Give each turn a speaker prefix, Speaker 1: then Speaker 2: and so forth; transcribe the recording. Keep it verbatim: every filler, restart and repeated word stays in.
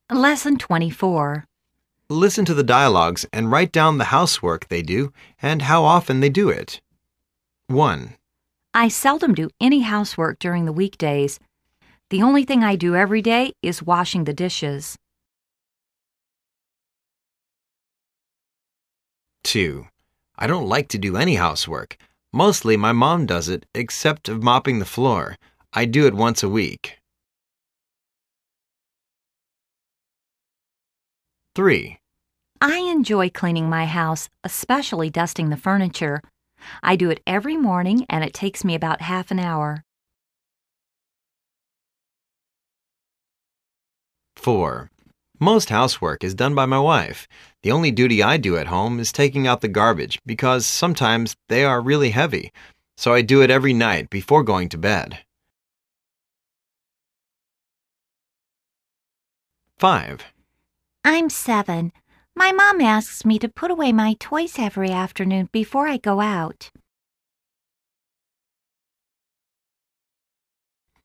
Speaker 1: Lesson twenty-four.
Speaker 2: Listen to the dialogues and write down the housework they do and how often they do it. one.
Speaker 1: I seldom do any housework during the weekdays. The only thing I do every day is washing the dishes.
Speaker 2: two. I don't like to do any housework. Mostly my mom does it, except of mopping the floor. I do it once a week. three.
Speaker 1: I enjoy cleaning my house, especially dusting the furniture. I do it every morning and it takes me about half an hour.
Speaker 2: four. Most housework is done by my wife. The only duty I do at home is taking out the garbage because sometimes they are really heavy, so I do it every night before going to bed. five.
Speaker 1: I'm seven. My mom asks me to put away my toys every afternoon before I go out.